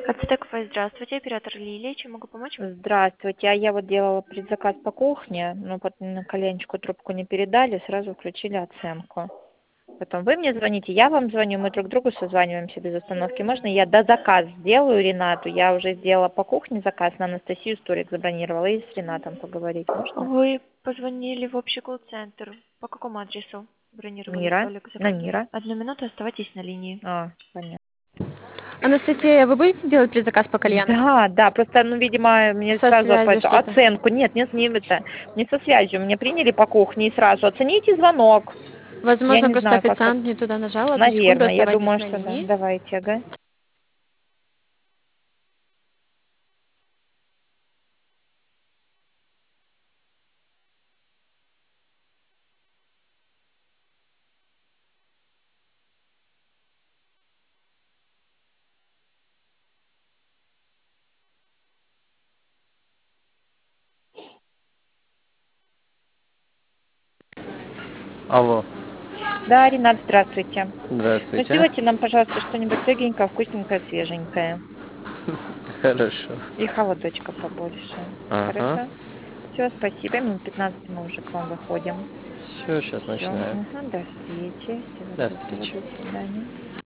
Ацтек Фэйс, здравствуйте, оператор Лилия, чем могу помочь? Здравствуйте. А я вот делала предзаказ по кухне, но вот на коленочку трубку не передали, сразу включили оценку. Потом вы мне звоните, я вам звоню, мы друг другу созваниваемся без остановки. Можно я дозаказ сделаю Ренату? Я уже сделала по кухне заказ, на Анастасию столик забронировала, и с Ренатом поговорить можно? Вы позвонили в общий колл-центр. По какому адресу бронировали Мира? столик? На Мира? Одну минуту, оставайтесь на линии. Понятно. Анастасия, вы будете делать предзаказ по кальяну? Да, просто, ну, видимо, мне Со сразу по связью эту что-то. оценку, нет, не это, не со связью, мне приняли по кухне и сразу оцените звонок. Я Возможно, не просто знаю, как это. официант не туда нажал. Одну секунду, Наверное, я оставайтесь думаю, на что да. линии. Давайте, ага. Алло, Да, Ренат, здравствуйте. Ну, здравствуйте. сделайте нам, пожалуйста, что-нибудь легенькое, вкусненькое, свеженькое. Хорошо. И холодочка побольше. Ага. Хорошо? Все, спасибо. Минут 15 мы уже к вам выходим. Все, сейчас Все. начинаю. До встречи. Всего До доброго. встречи. До свидания.